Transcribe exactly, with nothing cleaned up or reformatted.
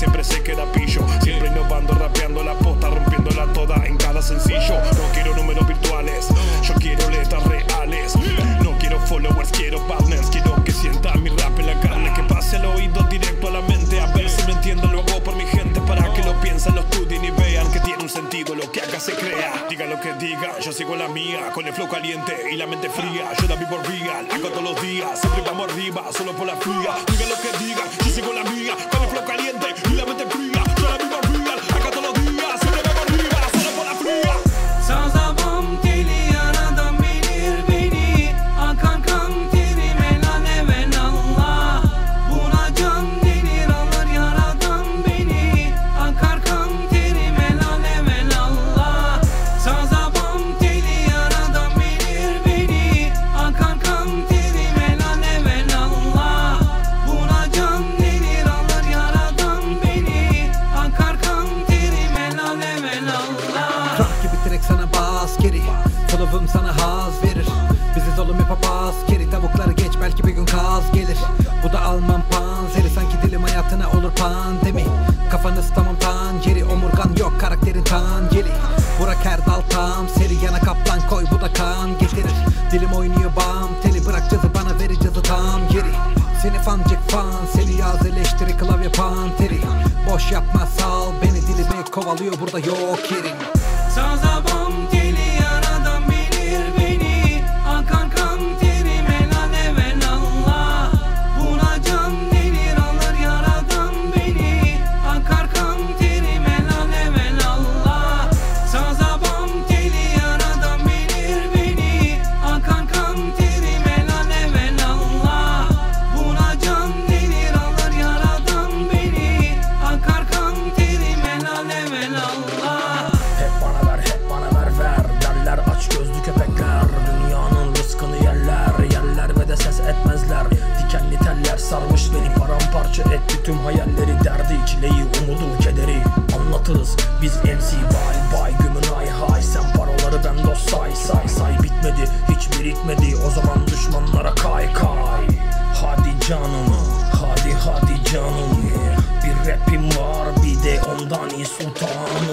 siempre se queda pillo. Siempre innovando, rapeando la posta, rompiéndola toda en cada sencillo. No quiero números virtuales, yo quiero letras reales. No quiero followers, quiero partners. Quiero que sienta mi rap en la carne, que pase al oído directo a la mente. A ver si me entienden, lo hago por mi gente, para que lo piensen, lo estudien y vean que tiene un sentido lo que acá se crea. Diga lo que diga, yo sigo la mía, con el flow caliente y la mente fría. Yo la vivo real, hago todos los días, siempre vamos arriba, solo por la fría. Diga lo que diga, yo sigo la mía, con el flow caliente y la mente fría. Yo la vivo real, hago todos los días, siempre vamos arriba, solo por la fría. Sazabam teli yaradan bilir beni. Akan kan terim helal evelallah. Buna can denir alır yaradan beni. Akar kan terim helal evelallah. Sazabam teli yaradan bilir beni. Akan kan terim helal evelallah. Buna can denir alır yaradan beni. Akar kan terim helal evelallah. Rock gibi direkt sana bas geri. Flow'um sana haz verir. Biziz oğlum hep papaz geri. Tavukları geç belki bir gün kaz gelir. Bu da Alman panzeri. Sanki dilim hayatına olur pandemi. Kafanız tamam tanceri. Omurgan yok karakterin tanceli. Burak Erdal tam seri. Yana kaplan koy bu da kan getirir. Dilim oynuyor bam teli. Bırak cazı bana veri cazı tam geri. Seni fancık fan seni yaz eleştiri klavye panteri. Boş yapma sal beni dilimi kovalıyor burada yok yerin. Sazabam teli yaradan bilir beni. Akan kan terim helal evelallah. Buna can denir alır yaradan beni. Akar kan terim helal evelallah. Sazabam teli yaradan bilir beni. Akan kan terim helal evelallah. Buna can denir alır yaradan beni. Akar kan terim helal evelallah. Hep bana ver, hep bana ver ver derler aç gözlü köpekler. Dünyanın rızkını yerler, yerler ve de ses etmezler. Dikenli teller sarmış beni, paramparça etti tüm hayalleri. Derdi, çileyi, umudu, kederi anlatırız biz M C bay bay. Gümün ay hay, sen paroları ben dost say say say. Bitmedi, hiç birikmedi, o zaman düşmanlara kay kay. Hadi canım, hadi hadi canım. Bir rapim var bir de ondan iyi sultanım.